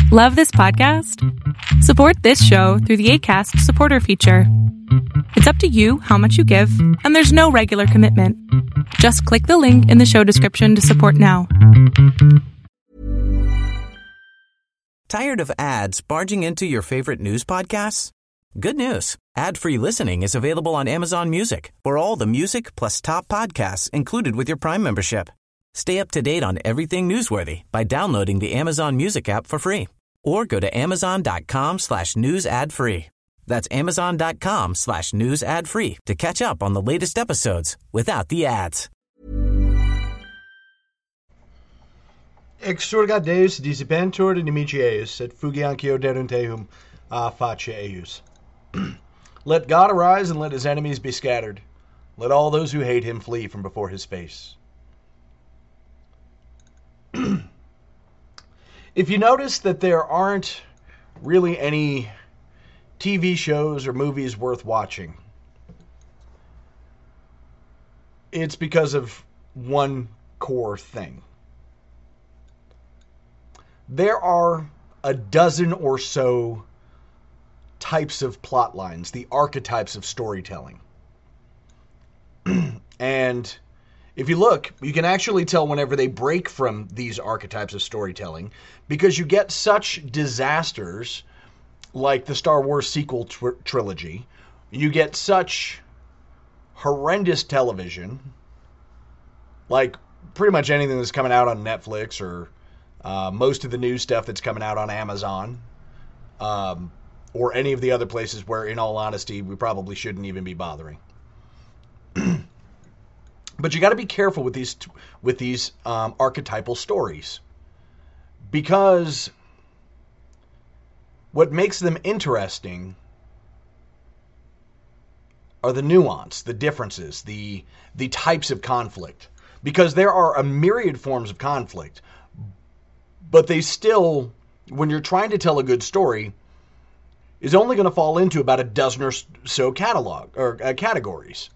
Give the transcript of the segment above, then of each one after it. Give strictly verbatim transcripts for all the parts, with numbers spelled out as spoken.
Love this podcast? Support this show through the Acast supporter feature. It's up to you how much you give, and there's no regular commitment. Just click the link in the show description to support now. Tired of ads barging into your favorite news podcasts? Good news. Ad-free listening is available on Amazon Music for all the music plus top podcasts included with your Prime membership. Stay up to date on everything newsworthy by downloading the Amazon Music app for free or go to amazon.com slash news ad free. That's amazon.com slash news ad free to catch up on the latest episodes without the ads. Exurgat Deus disipentur inimici eius, et fugiancio derunteum a face eius. Let God arise and let his enemies be scattered. Let all those who hate him flee from before his face. If you notice that there aren't really any T V shows or movies worth watching, it's because of one core thing. There are a dozen or so types of plot lines, the archetypes of storytelling. And if you look, you can actually tell whenever they break from these archetypes of storytelling, because you get such disasters like the Star Wars sequel tr- trilogy. You get such horrendous television, like pretty much anything that's coming out on Netflix or uh, most of the new stuff that's coming out on Amazon, um, or any of the other places where, in all honesty, we probably shouldn't even be bothering. But you got to be careful with these with these um, archetypal stories, because what makes them interesting are the nuance, the differences, the the types of conflict. Because there are a myriad forms of conflict, but they still, when you're trying to tell a good story, is only going to fall into about a dozen or so catalog or uh, categories.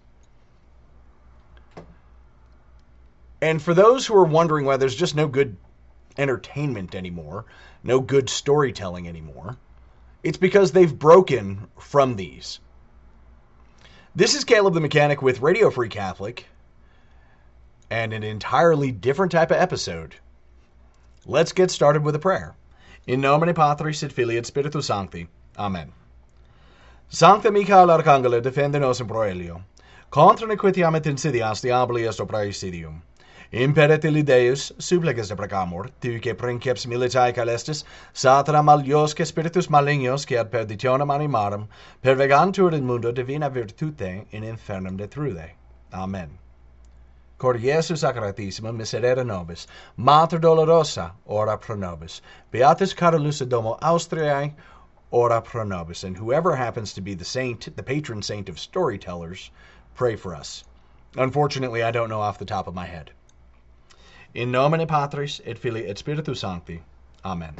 And for those who are wondering why there's just no good entertainment anymore, no good storytelling anymore, it's because they've broken from these. This is Caleb the Mechanic with Radio Free Catholic, and an entirely different type of episode. Let's get started with a prayer. In nomine Patris et Filii et Spiritus Sancti. Amen. Sancta Michael Arcangelo, defende nos in proelio. Contra nequitiam et insidias diaboli est opera insidium. Imperet illi Deus, supplices de precamur, tuque princeps militae calestis, satana maliosque spiritus malignos, que ad perditionem animarum, pervegantur in mundo divina virtute in infernum detrude. Amen. Cor Iesus Sacratissima, miserere nobis, Mater dolorosa, ora pro nobis. Beatus Carolus Domo Austriae, ora pro nobis. And whoever happens to be the saint, the patron saint of storytellers, pray for us. Unfortunately, I don't know off the top of my head. In nomine Patris et Filii et Spiritus Sancti. Amen.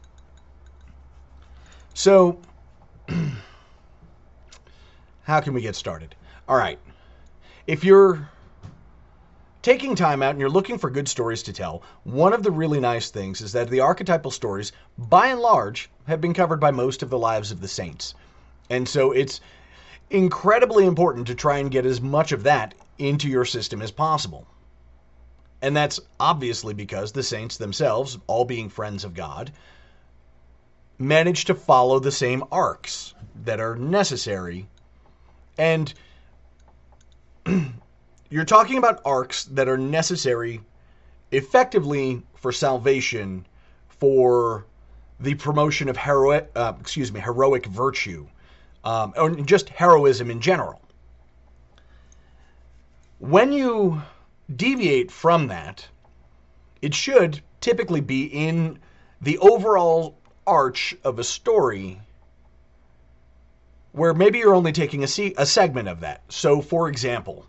So, how can we get started? All right. If you're taking time out and you're looking for good stories to tell, one of the really nice things is that the archetypal stories, by and large, have been covered by most of the lives of the saints. And so it's incredibly important to try and get as much of that into your system as possible. And that's obviously because the saints themselves, all being friends of God, manage to follow the same arcs that are necessary. And you're talking about arcs that are necessary effectively for salvation, for the promotion of heroic, uh, excuse me, heroic virtue, um, or just heroism in general. When you deviate from that, it should typically be in the overall arch of a story where maybe you're only taking a, se- a segment of that. So, for example,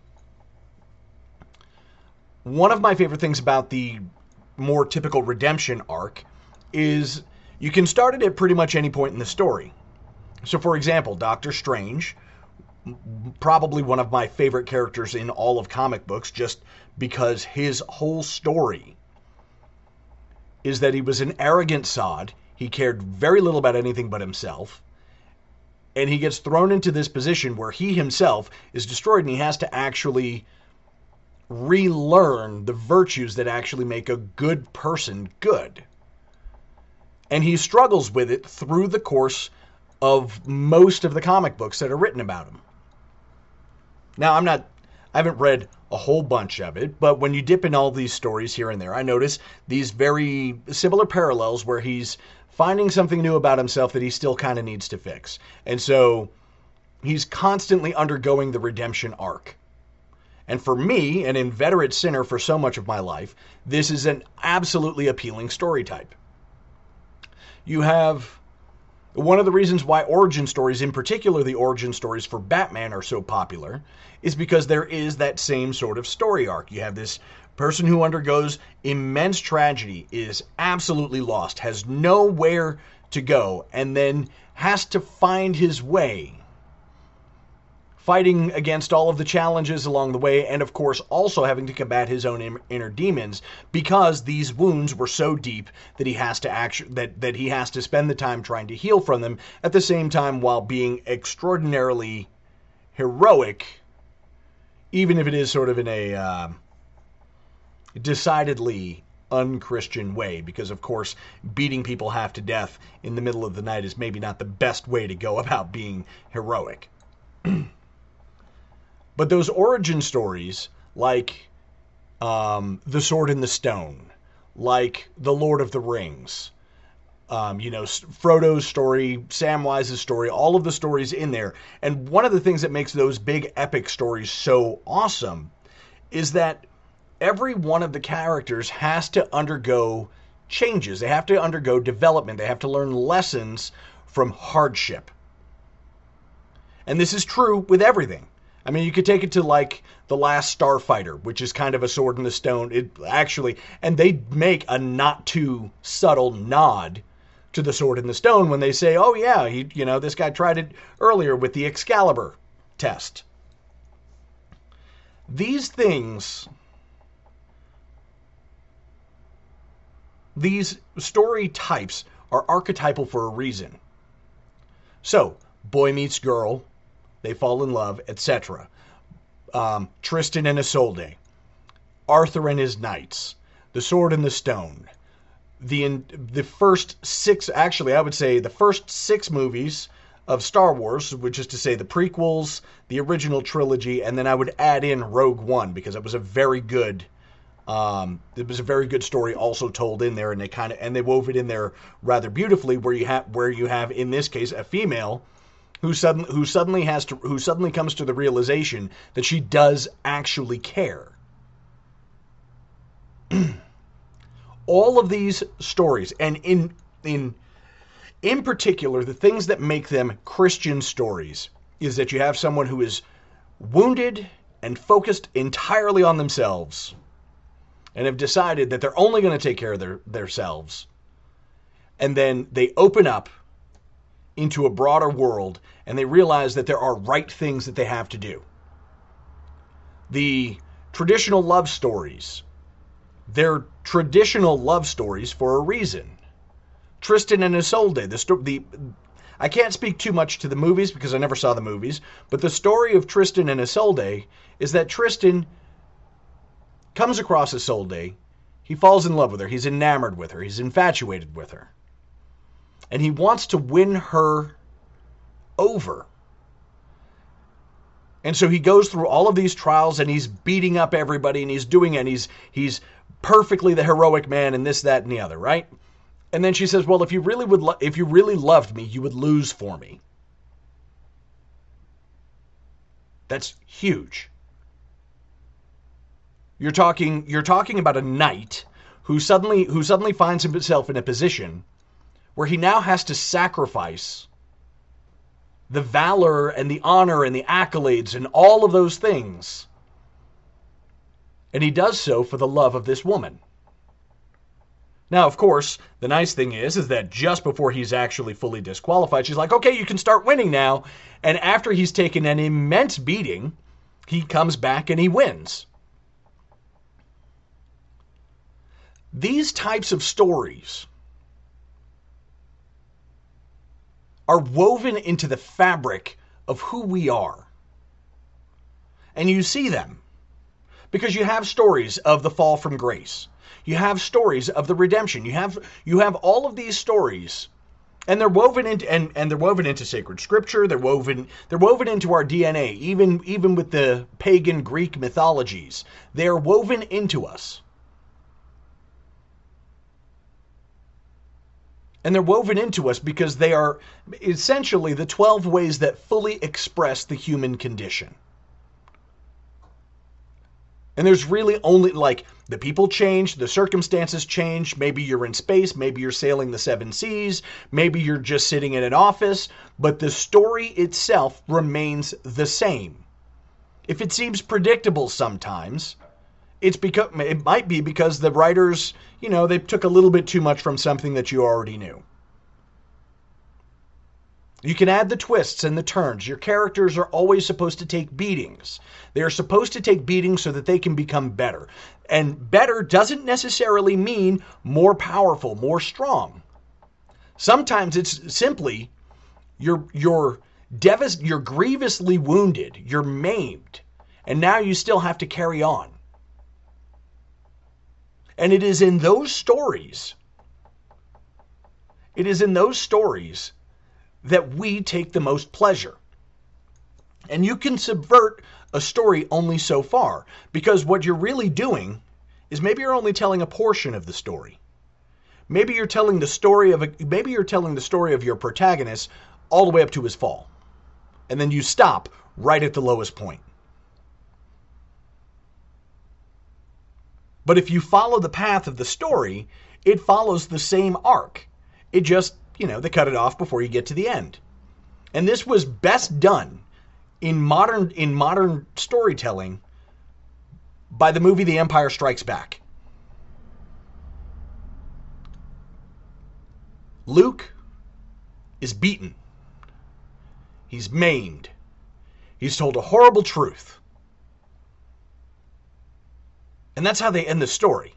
one of my favorite things about the more typical redemption arc is you can start it at pretty much any point in the story. So, for example, Doctor Strange, probably one of my favorite characters in all of comic books, just because his whole story is that he was an arrogant sod. He cared very little about anything but himself. And he gets thrown into this position where he himself is destroyed, and he has to actually relearn the virtues that actually make a good person good. And he struggles with it through the course of most of the comic books that are written about him. Now, I'm not, I haven't read a whole bunch of it, but when you dip in all these stories here and there, I notice these very similar parallels where he's finding something new about himself that he still kind of needs to fix. And so he's constantly undergoing the redemption arc. And for me, an inveterate sinner for so much of my life, this is an absolutely appealing story type. You have one of the reasons why origin stories, in particular the origin stories for Batman, are so popular, is because there is that same sort of story arc. You have this person who undergoes immense tragedy, is absolutely lost, has nowhere to go, and then has to find his way, fighting against all of the challenges along the way, and of course also having to combat his own inner demons, because these wounds were so deep that he has to actually that that he has to spend the time trying to heal from them, at the same time while being extraordinarily heroic, even if it is sort of in a uh, decidedly unchristian way, because of course beating people half to death in the middle of the night is maybe not the best way to go about being heroic. But those origin stories, like um, The Sword in the Stone, like The Lord of the Rings, um, you know, Frodo's story, Samwise's story, all of the stories in there. And one of the things that makes those big epic stories so awesome is that every one of the characters has to undergo changes. They have to undergo development. They have to learn lessons from hardship. And this is true with everything. I mean, you could take it to like The Last Starfighter, which is kind of a Sword in the Stone. It actually, and they make a not too subtle nod to the Sword in the Stone when they say, "Oh yeah, he, you know, this guy tried it earlier with the Excalibur test." These things, these story types are archetypal for a reason. So, boy meets girl, they fall in love, et cetera. Um, Tristan and Isolde, Arthur and his knights, The Sword in the Stone. The the first six, actually, I would say the first six movies of Star Wars, which is to say the prequels, the original trilogy, and then I would add in Rogue One because it was a very good, um, it was a very good story also told in there, and they kind of and they wove it in there rather beautifully, where you have where you have in this case a female who suddenly who suddenly has to who suddenly comes to the realization that she does actually care. All of these stories, and in in in particular, the things that make them Christian stories, is that you have someone who is wounded and focused entirely on themselves, and have decided that they're only going to take care of their themselves, and then they open up into a broader world, and they realize that there are right things that they have to do. The traditional love stories, they're traditional love stories for a reason. Tristan and Isolde, the, sto- the I can't speak too much to the movies because I never saw the movies, but the story of Tristan and Isolde is that Tristan comes across Isolde, he falls in love with her, he's enamored with her, he's infatuated with her, and he wants to win her over. And so he goes through all of these trials, and he's beating up everybody, and he's doing it, and he's he's perfectly the heroic man, and this, that, and the other, right? And then she says, "Well, if you really would, lo- if you really loved me, you would lose for me." That's huge. You're talking, you're talking about a knight who suddenly, who suddenly finds himself in a position where he now has to sacrifice the valor and the honor and the accolades and all of those things. And he does so for the love of this woman. Now, of course, the nice thing is, is that just before he's actually fully disqualified, she's like, "Okay, you can start winning now." And after he's taken an immense beating, he comes back and he wins. These types of stories are woven into the fabric of who we are. And you see them because you have stories of the fall from grace. You have stories of the redemption. You have you have all of these stories, and they're woven into and, and they're woven into sacred scripture. They're woven they're woven into our D N A, even even with the pagan Greek mythologies. They are woven into us. And they're woven into us because they are essentially the twelve ways that fully express the human condition. And there's really only, like, the people change, the circumstances change. Maybe you're in space, maybe you're sailing the seven seas, maybe you're just sitting in an office, but the story itself remains the same. If it seems predictable sometimes, it's because it might be because the writers, you know, they took a little bit too much from something that you already knew. You can add the twists and the turns. Your characters are always supposed to take beatings. They are supposed to take beatings so that they can become better. And better doesn't necessarily mean more powerful, more strong. Sometimes it's simply you're you're devis- you're grievously wounded, you're maimed, and now you still have to carry on. And it is in those stories, it is in those stories that we take the most pleasure. And you can subvert a story only so far, because what you're really doing is maybe you're only telling a portion of the story. Maybe you're telling the story of a, maybe you're telling the story of your protagonist all the way up to his fall. And then you stop right at the lowest point. But if you follow the path of the story, it follows the same arc. It just, you know, they cut it off before you get to the end. And this was best done in modern in modern storytelling by the movie The Empire Strikes Back. Luke is beaten. He's maimed. He's told a horrible truth. And that's how they end the story.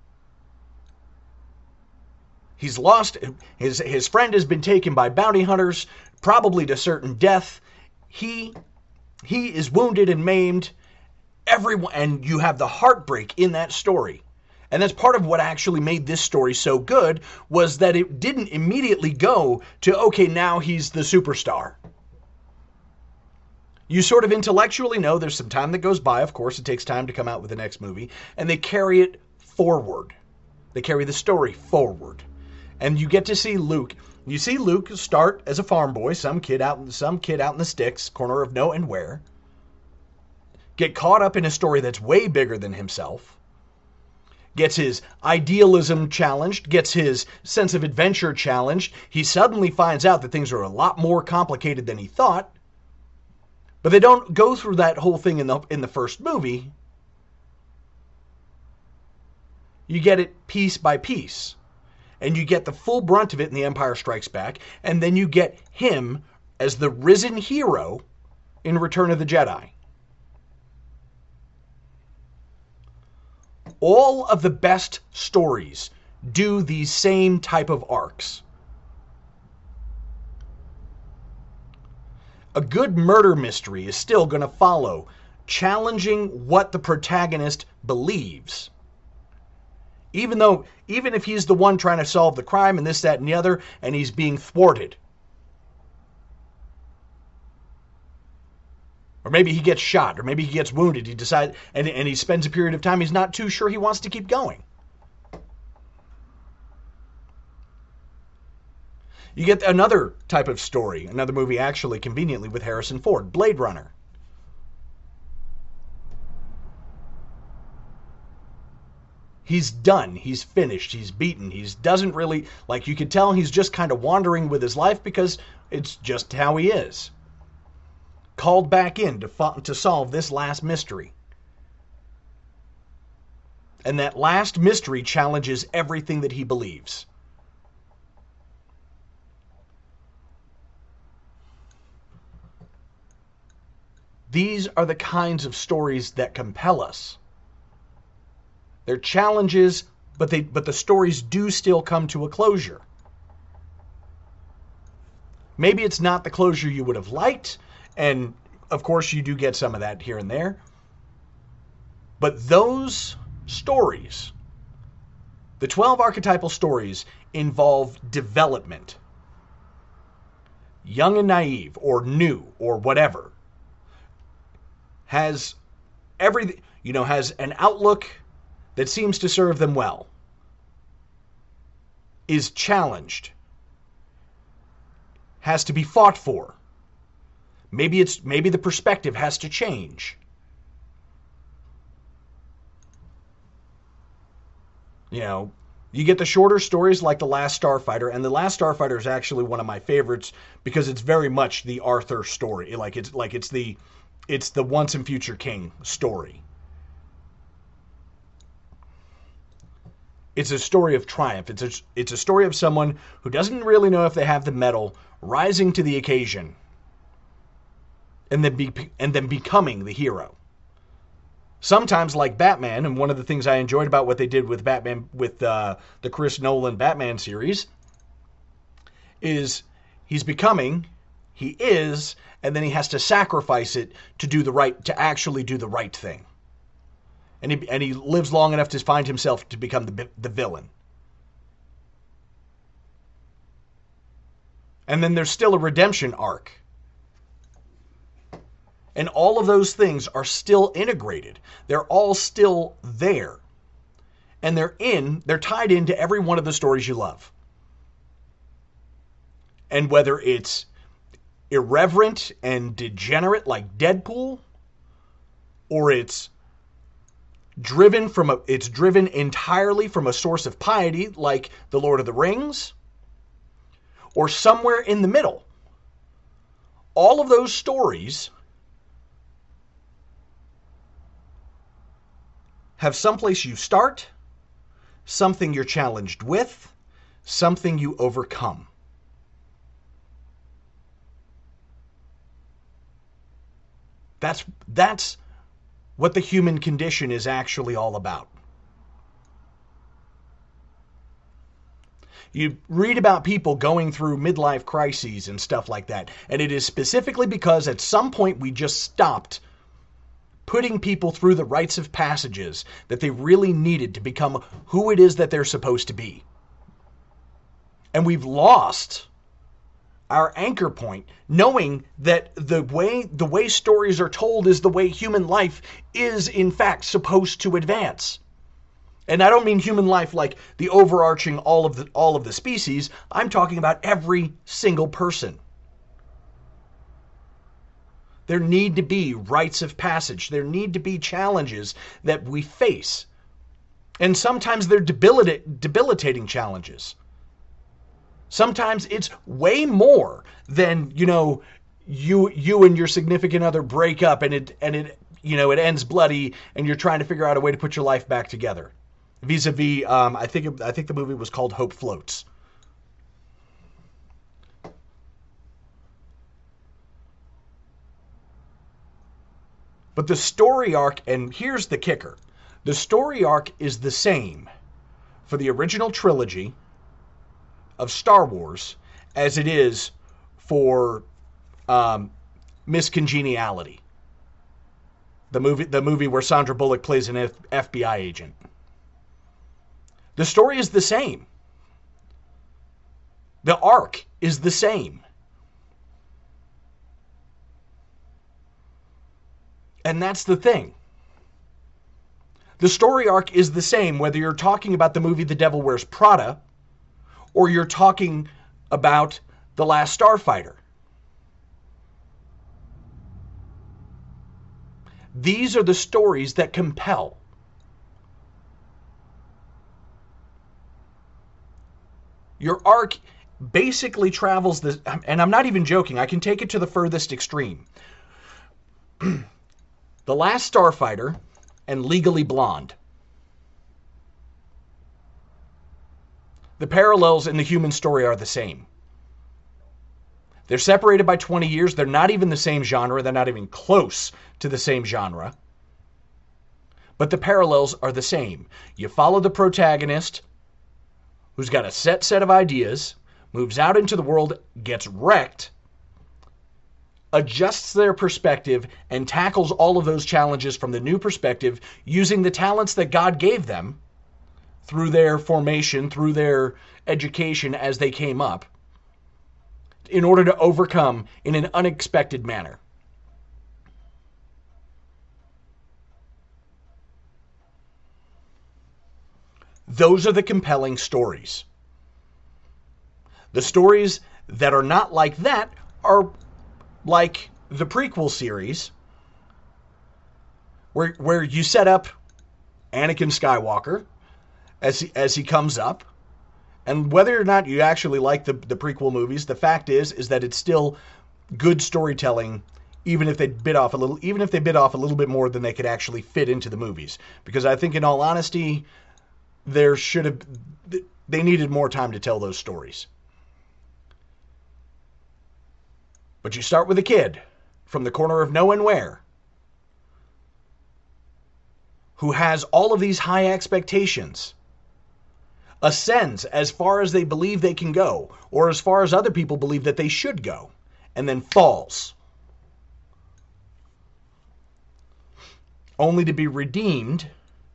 He's lost, his, his friend has been taken by bounty hunters, probably to certain death. He, he is wounded and maimed. Everyone, and you have the heartbreak in that story. And that's part of what actually made this story so good, was that it didn't immediately go to, okay, now he's the superstar. You sort of intellectually know there's some time that goes by. Of course, it takes time to come out with the next movie. And they carry it forward. They carry the story forward. And you get to see Luke. You see Luke start as a farm boy, some kid out, some kid out in the sticks, corner of no and where. Get caught up in a story that's way bigger than himself. Gets his idealism challenged, gets his sense of adventure challenged. He suddenly finds out that things are a lot more complicated than he thought. But they don't go through that whole thing in the in the first movie. You get it piece by piece. And you get the full brunt of it in The Empire Strikes Back. And then you get him as the risen hero in Return of the Jedi. All of the best stories do these same type of arcs. A good murder mystery is still going to follow, challenging what the protagonist believes. Even though, even if he's the one trying to solve the crime and this, that, and the other, and he's being thwarted. Or maybe he gets shot, or maybe he gets wounded. He decides, and, and he spends a period of time he's not too sure he wants to keep going. You get another type of story, another movie actually conveniently with Harrison Ford, Blade Runner. He's done. He's finished. He's beaten. He doesn't really, like you could tell he's just kind of wandering with his life because it's just how he is. Called back in to, fo- to solve this last mystery. And that last mystery challenges everything that he believes. These are the kinds of stories that compel us. They're challenges, but they but the stories do still come to a closure. Maybe it's not the closure you would have liked, and of course you do get some of that here and there. But those stories, the twelve archetypal stories, involve development. Young and naive, or new, or whatever, has everything, you know, has an outlook that seems to serve them well, is challenged, has to be fought for. Maybe it's maybe the perspective has to change. You know, you get the shorter stories like The Last Starfighter, and The Last Starfighter is actually one of my favorites because it's very much the Arthur story. Like it's like it's the it's the Once and Future King story. It's a story of triumph. It's a, it's a story of someone who doesn't really know if they have the mettle, rising to the occasion, and then be, and then becoming the hero. Sometimes, like Batman, and one of the things I enjoyed about what they did with Batman, with uh, the Chris Nolan Batman series, is he's becoming, he is, and then he has to sacrifice it to do the right, to actually do the right thing. And he, and he lives long enough to find himself to become the, the villain. And then there's still a redemption arc. And all of those things are still integrated. They're all still there. And they're in, they're tied into every one of the stories you love. And whether it's irreverent and degenerate like Deadpool, or it's driven from a, it's driven entirely from a source of piety like The Lord of the Rings, or somewhere in the middle, all of those stories have someplace you start, something you're challenged with, something you overcome. That's, that's what the human condition is actually all about. You read about people going through midlife crises and stuff like that, and it is specifically because at some point we just stopped putting people through the rites of passages that they really needed to become who it is that they're supposed to be. And we've lost our anchor point, knowing that the way the way stories are told is the way human life is in fact supposed to advance. And I don't mean human life like the overarching all of the all of the species. I'm talking about every single person. There need to be rites of passage. There need to be challenges that we face. And sometimes they're debilita- debilitating challenges. Sometimes it's way more than, you know, you you and your significant other break up and it and it you know it ends bloody and you're trying to figure out a way to put your life back together. Vis-a-vis, um, I think I think the movie was called Hope Floats. But the story arc, and here's the kicker, the story arc is the same for the original trilogy of Star Wars as it is for um, Miss Congeniality, the movie, the movie where Sandra Bullock plays an F- FBI agent. The story is the same. The arc is the same. And that's the thing. The story arc is the same whether you're talking about the movie The Devil Wears Prada or you're talking about The Last Starfighter. These are the stories that compel. Your arc basically travels this, and I'm not even joking, I can take it to the furthest extreme. The Last Starfighter and Legally Blonde. The parallels in the human story are the same. They're separated by twenty years. They're not even the same genre. They're not even close to the same genre. But the parallels are the same. You follow the protagonist who's got a set set of ideas, moves out into the world, gets wrecked, adjusts their perspective, and tackles all of those challenges from the new perspective using the talents that God gave them through their formation, through their education as they came up, in order to overcome in an unexpected manner. Those are the compelling stories. The stories that are not like that are like the prequel series, where where you set up Anakin Skywalker as he, as he comes up, and whether or not you actually like the, the prequel movies, the fact is is that it's still good storytelling, even if they bit off a little, even if they bit off a little bit more than they could actually fit into the movies. Because I think, in all honesty, there should have they needed more time to tell those stories. But you start with a kid from the corner of no one where, who has all of these high expectations, ascends as far as they believe they can go, or as far as other people believe that they should go, and then falls, only to be redeemed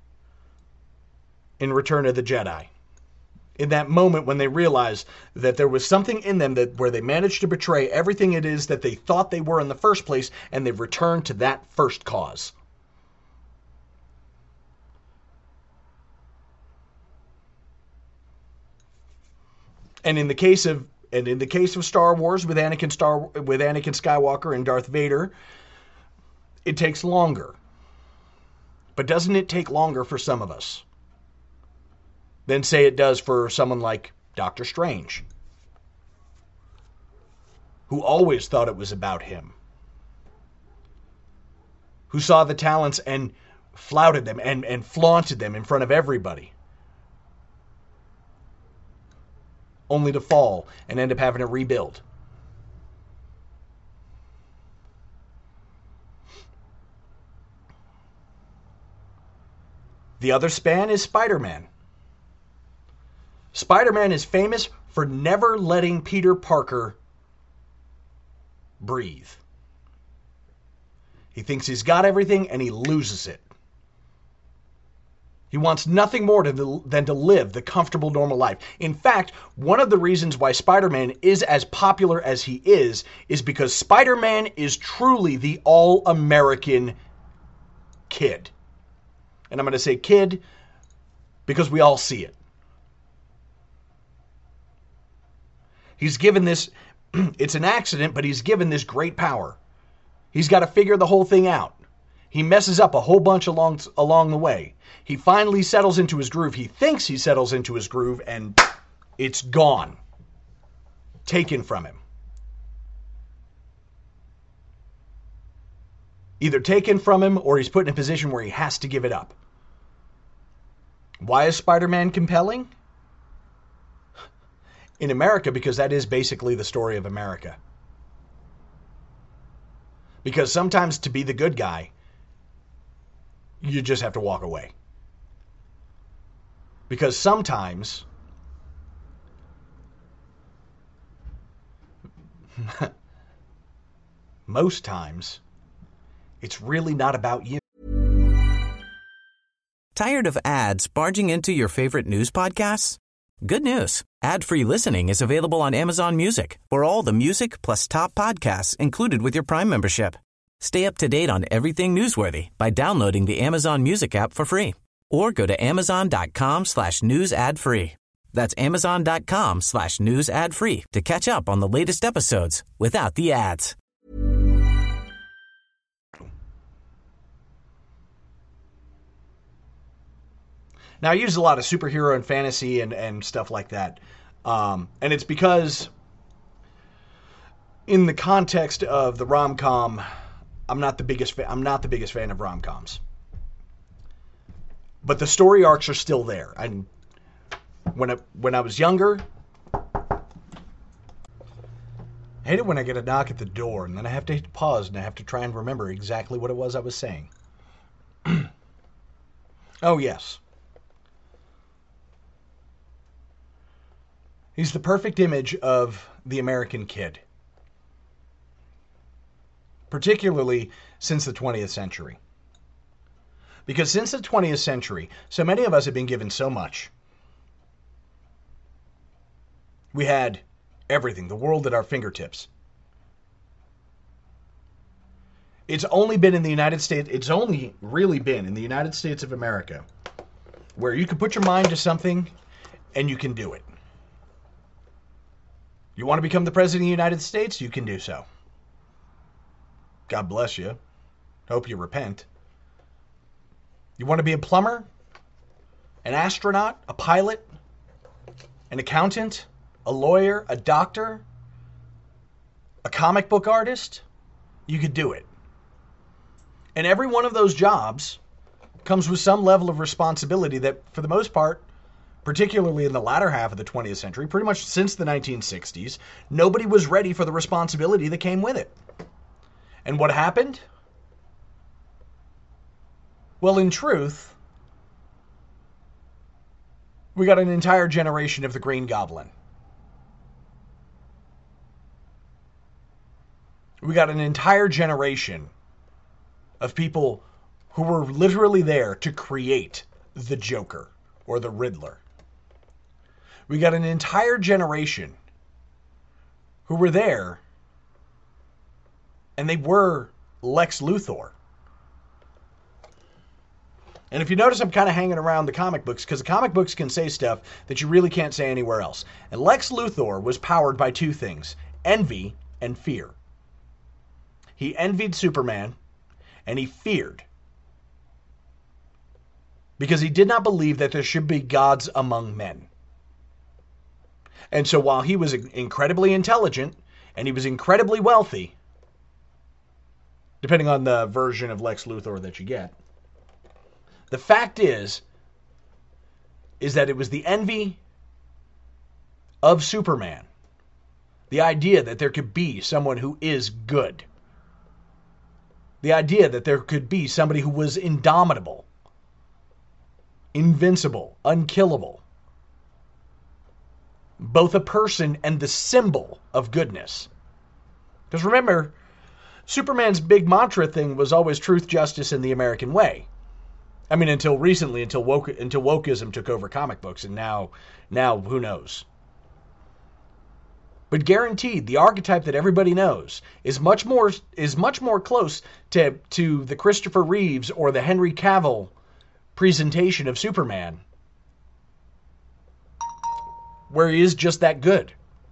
in Return of the Jedi. In that moment when they realize that there was something in them that where they managed to betray everything it is that they thought they were in the first place, and they've returned to that first cause. And in the case of and in the case of Star Wars with Anakin Star with Anakin Skywalker and Darth Vader, it takes longer. But doesn't it take longer for some of us than, say, it does for someone like Doctor Strange, who always thought it was about him, who saw the talents and flouted them and, and flaunted them in front of everybody, only to fall and end up having to rebuild? The other span is Spider-Man. Spider-Man is famous for never letting Peter Parker breathe. He thinks he's got everything, and he loses it. He wants nothing more to, than to live the comfortable, normal life. In fact, one of the reasons why Spider-Man is as popular as he is, is because Spider-Man is truly the all-American kid. And I'm going to say kid because we all see it. He's given this, it's an accident, but he's given this great power. He's got to figure the whole thing out. He messes up a whole bunch along, along the way. He finally settles into his groove. He thinks he settles into his groove, and it's gone. Taken from him. Either taken from him, or he's put in a position where he has to give it up. Why is Spider-Man compelling? In America, because that is basically the story of America. Because sometimes to be the good guy, you just have to walk away. Because sometimes most times it's really not about you. Tired of ads barging into your favorite news podcasts? Good news. Ad-free listening is available on Amazon Music for all the music plus top podcasts included with your Prime membership. Stay up to date on everything newsworthy by downloading the Amazon Music app for free or go to amazon.com slash news ad free. That's amazon.com slash news ad free to catch up on the latest episodes without the ads. Now, I use a lot of superhero and fantasy and, and stuff like that. Um, and it's because in the context of the rom-com, I'm not the biggest fa- I'm not the biggest fan of rom-coms. But the story arcs are still there. And when I, when I was younger, I hate it when I get a knock at the door and then I have to hit pause and I have to try and remember exactly what it was I was saying. Oh, yes. He's the perfect image of the American kid, particularly since the twentieth century. Because since the twentieth century, so many of us have been given so much. We had everything, the world at our fingertips. It's only been in the United States, it's only really been in the United States of America where you can put your mind to something and you can do it. You want to become the President of the United States? You can do so. God bless you. Hope you repent. You want to be a plumber? An astronaut? A pilot? An accountant? A lawyer? A doctor? A comic book artist? You could do it. And every one of those jobs comes with some level of responsibility that, for the most part, particularly in the latter half of the twentieth century, pretty much since the nineteen sixties, nobody was ready for the responsibility that came with it. And what happened? Well, in truth, we got an entire generation of the Green Goblin. We got an entire generation of people who were literally there to create the Joker or the Riddler. We got an entire generation who were there, and they were Lex Luthor. And if you notice, I'm kind of hanging around the comic books because the comic books can say stuff that you really can't say anywhere else. And Lex Luthor was powered by two things, envy and fear. He envied Superman, and he feared, because he did not believe that there should be gods among men. And so while he was incredibly intelligent and he was incredibly wealthy, depending on the version of Lex Luthor that you get, the fact is, is that it was the envy of Superman, the idea that there could be someone who is good, the idea that there could be somebody who was indomitable, invincible, unkillable, both a person and the symbol of goodness. Because remember, Superman's big mantra thing was always truth, justice, and the American way. I mean, until recently, until woke, until wokeism took over comic books, and now, now who knows? But guaranteed, the archetype that everybody knows is much more is much more close to to the Christopher Reeves or the Henry Cavill presentation of Superman, where he is just that good.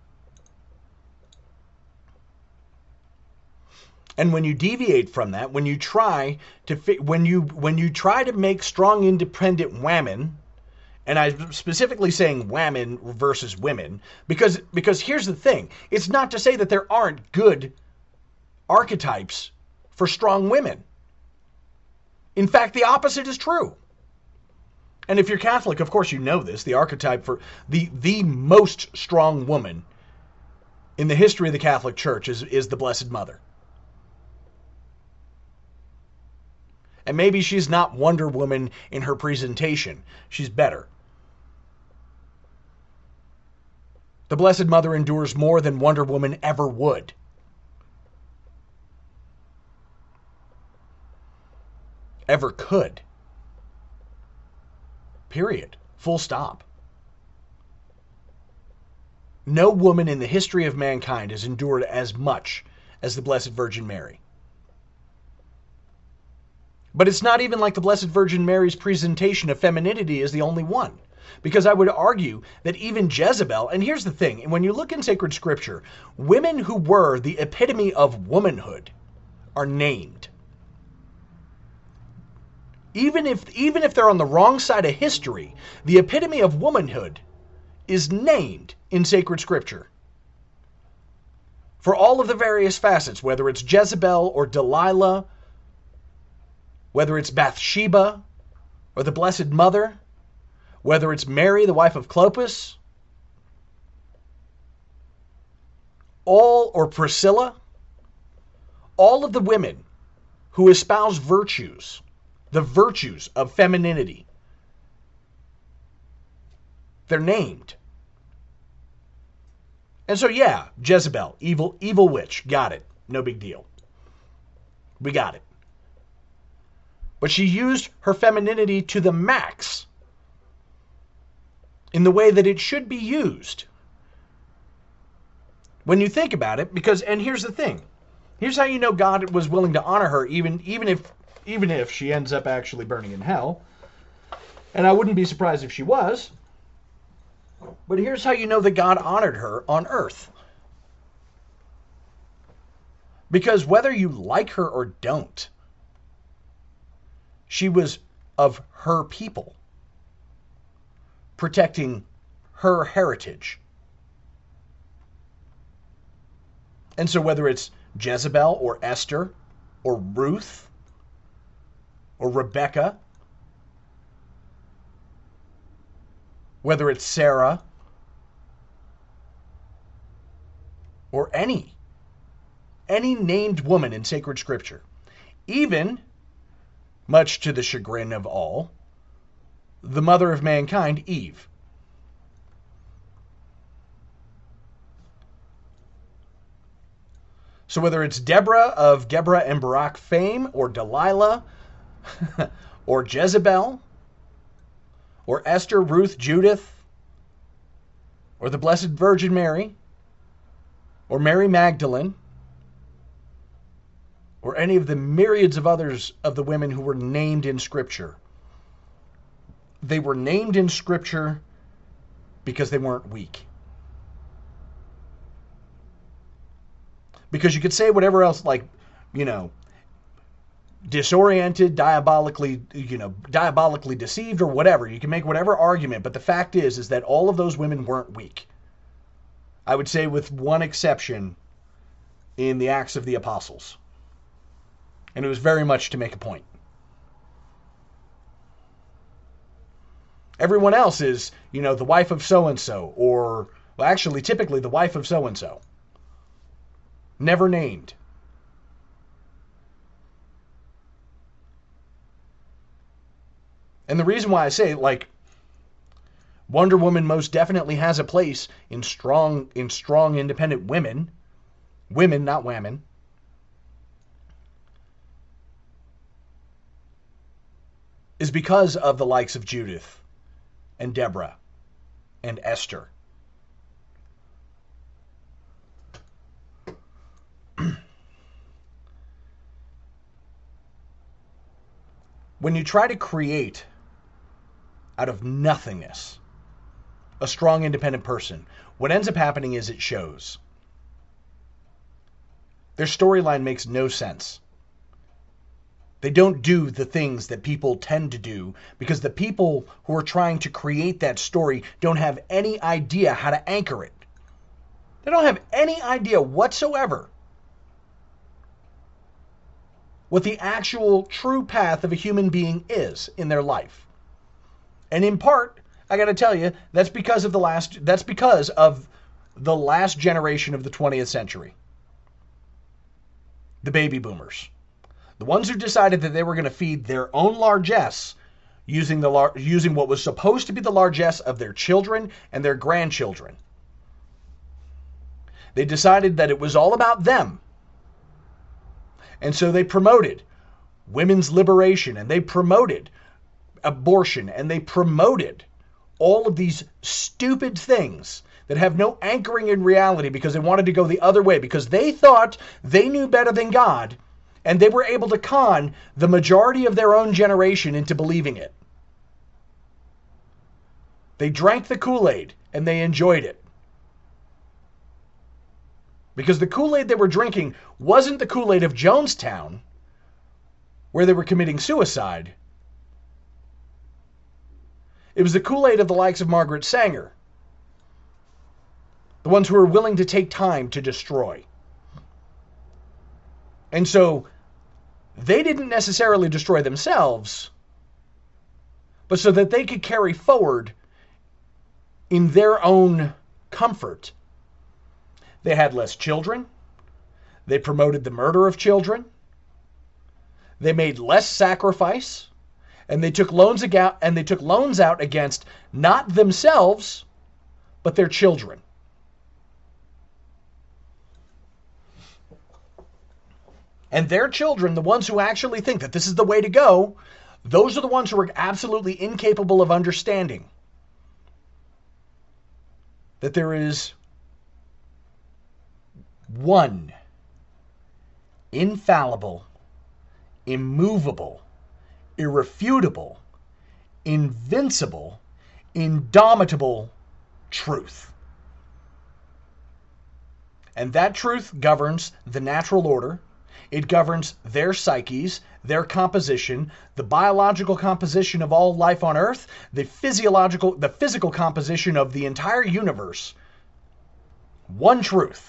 And when you deviate from that, when you try to fi- when you when you try to make strong, independent women, and I'm specifically saying women versus women, because because here's the thing: it's not to say that there aren't good archetypes for strong women. In fact, the opposite is true. And if you're Catholic, of course you know this. The archetype for the the most strong woman in the history of the Catholic Church is is the Blessed Mother. And maybe she's not Wonder Woman in her presentation. She's better. The Blessed Mother endures more than Wonder Woman ever would. Ever could. Period. Full stop. No woman in the history of mankind has endured as much as the Blessed Virgin Mary. But it's not even like the Blessed Virgin Mary's presentation of femininity is the only one. Because I would argue that even Jezebel, and here's the thing, when you look in sacred scripture, women who were the epitome of womanhood are named. Even if, even if they're on the wrong side of history, the epitome of womanhood is named in sacred scripture. For all of the various facets, whether it's Jezebel or Delilah, whether it's Bathsheba or the Blessed Mother, whether it's Mary, the wife of Clopas, all, or Priscilla, all of the women who espouse virtues, the virtues of femininity, they're named. And so, yeah, Jezebel, evil, evil witch. Got it. No big deal. We got it. But she used her femininity to the max in the way that it should be used. When you think about it, because, and here's the thing. Here's how you know God was willing to honor her, even, even if, even if she ends up actually burning in hell. And I wouldn't be surprised if she was. But here's how you know that God honored her on earth. Because whether you like her or don't, she was of her people, protecting her heritage. And so whether it's Jezebel or Esther or Ruth or Rebecca, whether it's Sarah or any, any named woman in sacred scripture, even, much to the chagrin of all, the mother of mankind, Eve. So whether it's Deborah of Deborah and Barak fame, or Delilah, or Jezebel, or Esther, Ruth, Judith, or the Blessed Virgin Mary, or Mary Magdalene, or any of the myriads of others of the women who were named in Scripture. They were named in Scripture because they weren't weak. Because you could say whatever else, like, you know, disoriented, diabolically, you know, diabolically deceived or whatever. You can make whatever argument, but the fact is, is that all of those women weren't weak. I would say with one exception in the Acts of the Apostles. And it was very much to make a point. Everyone else is, you know, the wife of so-and-so, or, well, actually, typically the wife of so-and-so. Never named. And the reason why I say, like, Wonder Woman most definitely has a place in strong, in strong, independent women. Women, not women. Is because of the likes of Judith and Deborah and Esther. When you try to create out of nothingness a strong, independent person, what ends up happening is it shows. Their storyline makes no sense. They don't do the things that people tend to do because the people who are trying to create that story don't have any idea how to anchor it. They don't have any idea whatsoever what the actual true path of a human being is in their life. And in part, I got to tell you, that's because of the last that's because of the last generation of the twentieth century. The baby boomers. The ones who decided that they were going to feed their own largesse using the lar- using what was supposed to be the largesse of their children and their grandchildren. They decided that it was all about them. And so they promoted women's liberation, and they promoted abortion, and they promoted all of these stupid things that have no anchoring in reality because they wanted to go the other way, because they thought they knew better than God, and they were able to con the majority of their own generation into believing it. They drank the Kool-Aid, and they enjoyed it. Because the Kool-Aid they were drinking wasn't the Kool-Aid of Jonestown, where they were committing suicide. It was the Kool-Aid of the likes of Margaret Sanger. The ones who were willing to take time to destroy. And so, they didn't necessarily destroy themselves, but so that they could carry forward in their own comfort. They had less children. They promoted the murder of children. They made less sacrifice, and they took loans out and they took loans out against not themselves, but their children. And their children, the ones who actually think that this is the way to go, those are the ones who are absolutely incapable of understanding that there is one infallible, immovable, irrefutable, invincible, indomitable truth. And that truth governs the natural order. It governs their psyches, their composition, the biological composition of all life on Earth, the physiological, the physical composition of the entire universe. One truth.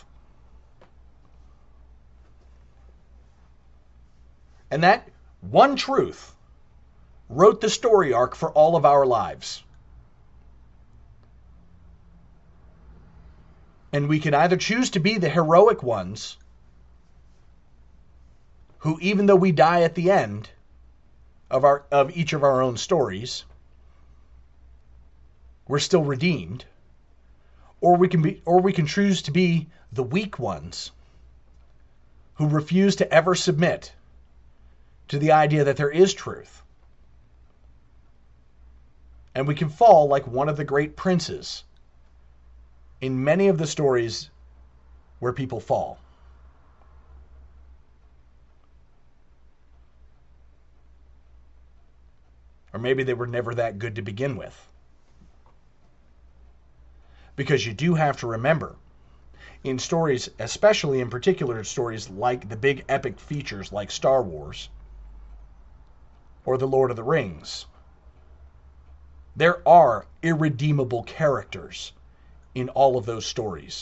And that one truth wrote the story arc for all of our lives. And we can either choose to be the heroic ones who, even though we die at the end of our of each of our own stories, we're still redeemed, or we can be or we can choose to be the weak ones who refuse to ever submit to the idea that there is truth. And we can fall like one of the great princes in many of the stories where people fall. Or maybe they were never that good to begin with. Because you do have to remember, in stories, especially in particular stories like the big epic features like Star Wars or The Lord of the Rings, there are irredeemable characters in all of those stories.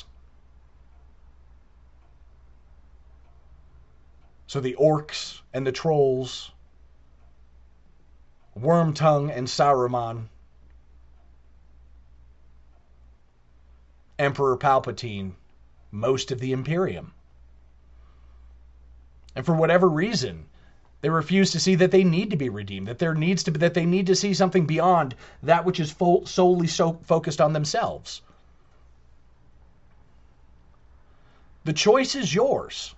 So the orcs and the trolls, Wormtongue and Saruman, Emperor Palpatine, most of the Imperium. And for whatever reason, they refuse to see that they need to be redeemed, that there needs to be, that they need to see something beyond that which is fo- solely so focused on themselves. The choice is yours.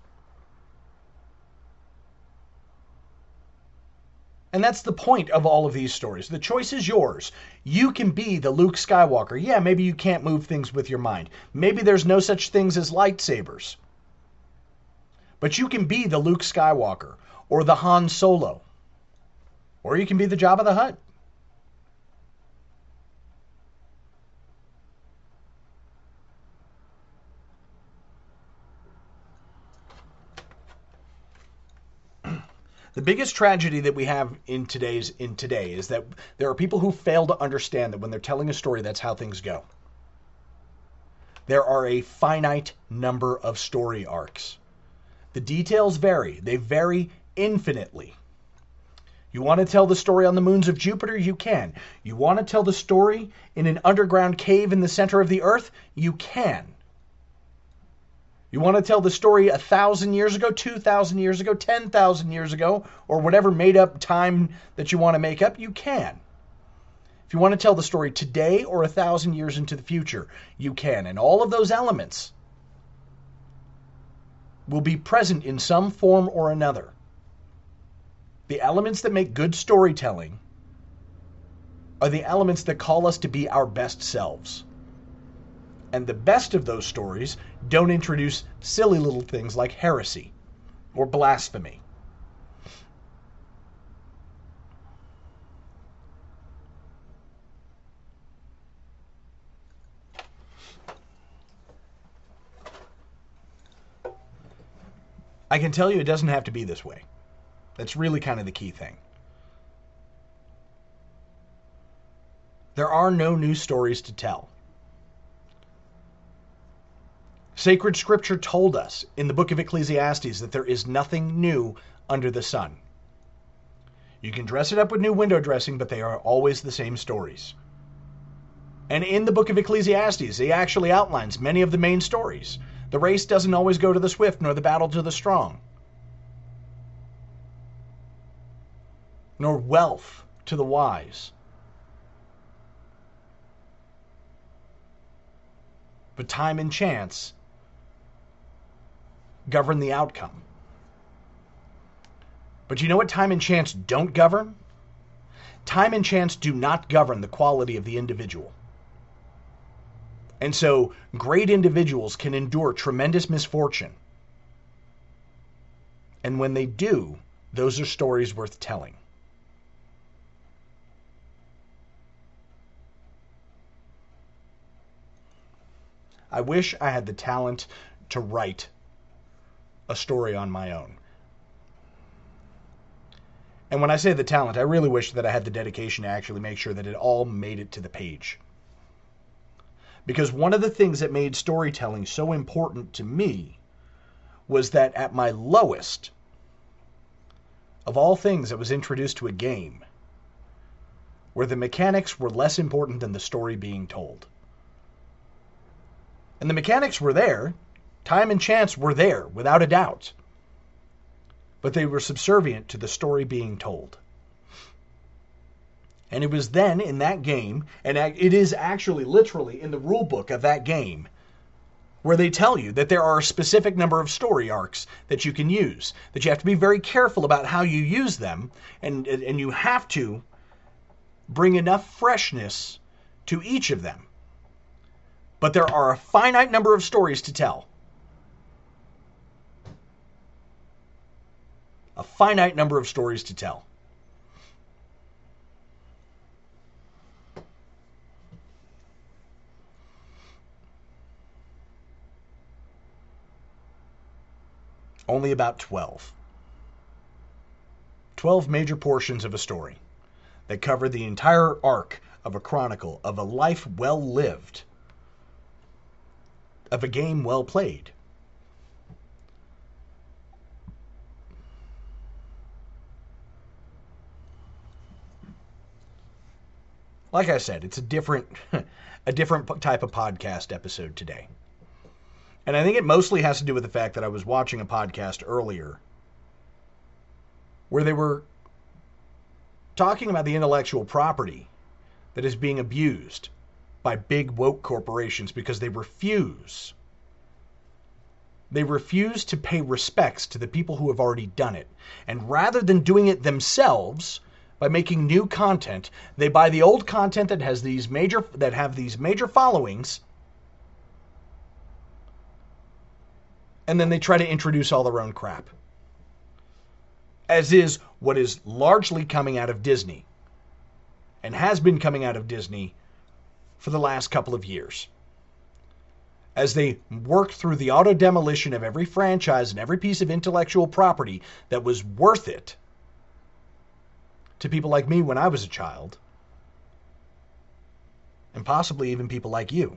And that's the point of all of these stories. The choice is yours. You can be the Luke Skywalker. Yeah, maybe you can't move things with your mind. Maybe there's no such things as lightsabers. But you can be the Luke Skywalker or the Han Solo. Or you can be the Jabba the Hutt. The biggest tragedy that we have in today's in today is that there are people who fail to understand that when they're telling a story, that's how things go. There are a finite number of story arcs. The details vary. They vary infinitely. You want to tell the story on the moons of Jupiter? You can. You want to tell the story in an underground cave in the center of the Earth? You can. You want to tell the story a thousand years ago, two thousand years ago, ten thousand years ago, or whatever made-up time that you want to make up? You can. If you want to tell the story today or a thousand years into the future, you can. And all of those elements will be present in some form or another. The elements that make good storytelling are the elements that call us to be our best selves. And the best of those stories don't introduce silly little things like heresy or blasphemy. I can tell you it doesn't have to be this way. That's really kind of the key thing. There are no new stories to tell. Sacred Scripture told us in the book of Ecclesiastes that there is nothing new under the sun. You can dress it up with new window dressing, but they are always the same stories. And in the book of Ecclesiastes, he actually outlines many of the main stories. The race doesn't always go to the swift, nor the battle to the strong, nor wealth to the wise. But time and chance govern the outcome. But you know what time and chance don't govern? Time and chance do not govern the quality of the individual. And so great individuals can endure tremendous misfortune. And when they do, those are stories worth telling. I wish I had the talent to write a story on my own. And when I say the talent, I really wish that I had the dedication to actually make sure that it all made it to the page. Because one of the things that made storytelling so important to me was that at my lowest, of all things that was introduced to a game, where the mechanics were less important than the story being told. And the mechanics were there, time and chance were there, without a doubt. But they were subservient to the story being told. And it was then in that game, and it is actually literally in the rule book of that game, where they tell you that there are a specific number of story arcs that you can use, that you have to be very careful about how you use them, and, and you have to bring enough freshness to each of them. But there are a finite number of stories to tell. A finite number of stories to tell. Only about twelve. twelve major portions of a story that cover the entire arc of a chronicle of a life well lived, of a game well played. Like I said, it's a different a different type of podcast episode today. And I think it mostly has to do with the fact that I was watching a podcast earlier where they were talking about the intellectual property that is being abused by big woke corporations because they refuse. They refuse to pay respects to the people who have already done it. And rather than doing it themselves by making new content, they buy the old content that has these major that have these major followings, and then they try to introduce all their own crap. As is what is largely coming out of Disney, and has been coming out of Disney for the last couple of years. As they work through the auto-demolition of every franchise and every piece of intellectual property that was worth it to people like me when I was a child, and possibly even people like you.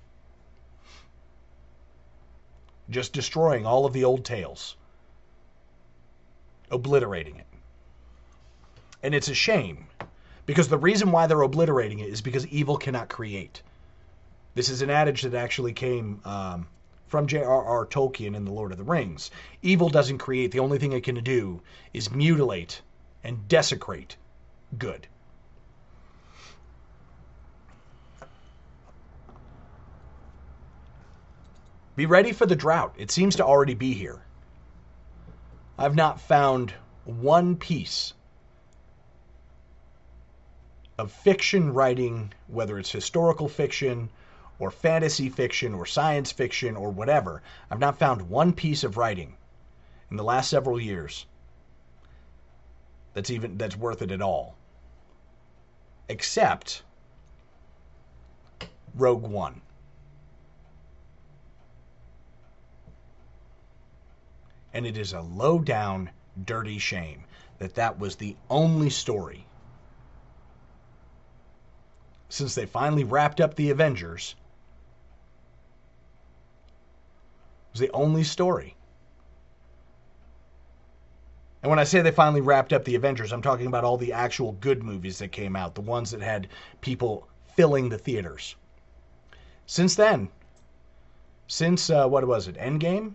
Just destroying all of the old tales. Obliterating it. And it's a shame, because the reason why they're obliterating it is because evil cannot create. This is an adage that actually came um, from J R R Tolkien in The Lord of the Rings. Evil doesn't create. The only thing it can do is mutilate and desecrate good. Be ready for the drought. It seems to already be here. I've not found one piece of fiction writing, whether it's historical fiction or fantasy fiction or science fiction or whatever. I've not found one piece of writing in the last several years that's even that's worth it at all. Except Rogue One. And it is a low-down, dirty shame that that was the only story, since they finally wrapped up the Avengers, it was the only story. And when I say they finally wrapped up the Avengers, I'm talking about all the actual good movies that came out, the ones that had people filling the theaters. Since then, since, uh, what was it, Endgame?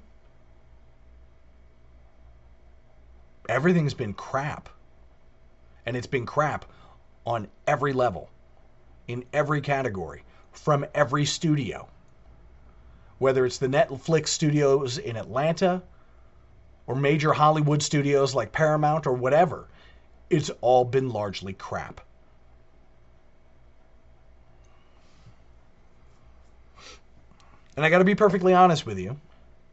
Everything's been crap. And it's been crap on every level, in every category, from every studio. Whether it's the Netflix studios in Atlanta, or major Hollywood studios like Paramount or whatever. It's all been largely crap. And I got to be perfectly honest with you.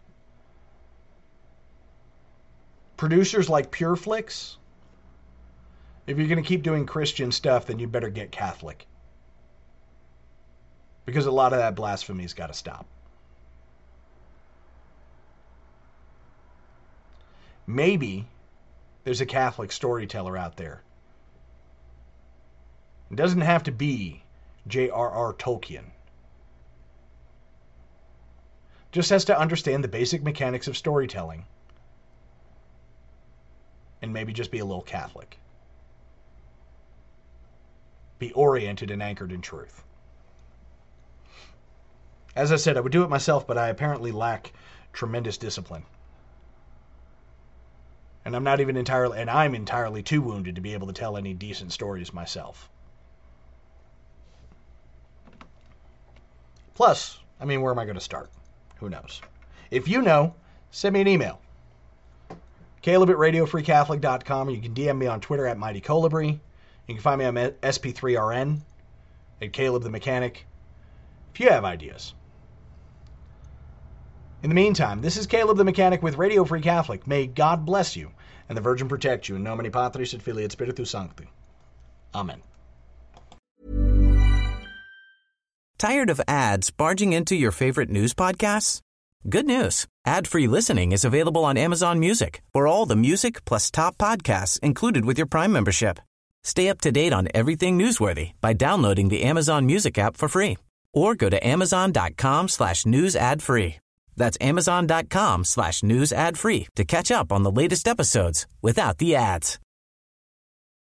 Producers like PureFlix, if you're going to keep doing Christian stuff, then you better get Catholic. Because a lot of that blasphemy's got to stop. Maybe there's a Catholic storyteller out there. It doesn't have to be J R R Tolkien. Just has to understand the basic mechanics of storytelling. And maybe just be a little Catholic. Be oriented and anchored in truth. As I said, I would do it myself, but I apparently lack tremendous discipline. And I'm not even entirely, and I'm entirely too wounded to be able to tell any decent stories myself. Plus, I mean, where am I going to start? Who knows? If you know, send me an email. Caleb at radio free catholic dot com. You can D M me on Twitter at Mighty Colibri. You can find me on S P three R N at Caleb the Mechanic. If you have ideas. In the meantime, this is Caleb the Mechanic with Radio Free Catholic. May God bless you and the Virgin protect you. In nomine Patris et Filii et Spiritus Sancti. Amen. Tired of ads barging into your favorite news podcasts? Good news. Ad-free listening is available on Amazon Music for all the music plus top podcasts included with your Prime membership. Stay up to date on everything newsworthy by downloading the Amazon Music app for free or go to amazon.com slash news ad free. That's amazon.com slash news ad free to catch up on the latest episodes without the ads.